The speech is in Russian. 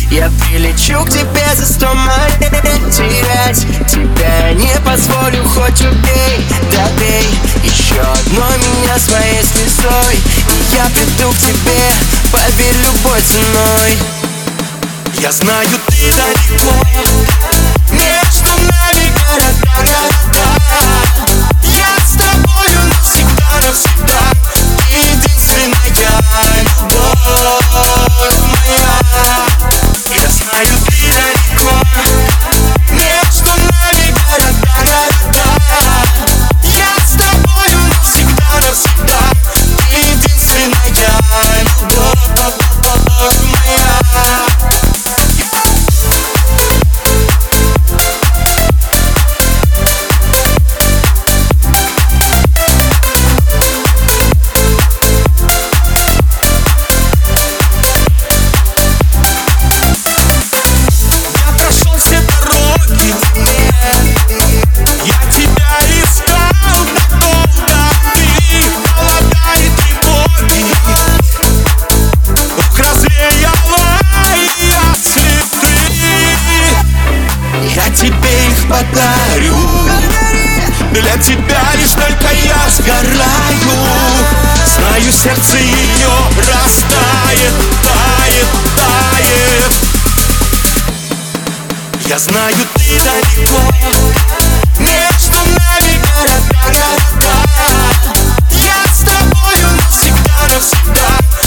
Я прилечу к тебе за 100 миль. Терять тебя не позволю, хоть убей, добей еще одной меня своей слезой. И я приду к тебе, поверь, любой ценой. Я знаю, ты далеко, между нами города. Я с тобою навсегда, навсегда. Ты единственная любовь моя. я знаю, ты далеко, Между нами города. Я с тобою навсегда, навсегда. Ты единственная любовь моя. подарю. Для тебя лишь только я сгораю. Знаю, сердце ее растает, тает, тает. Я знаю, ты далеко, между нами города. Я с тобою навсегда, навсегда.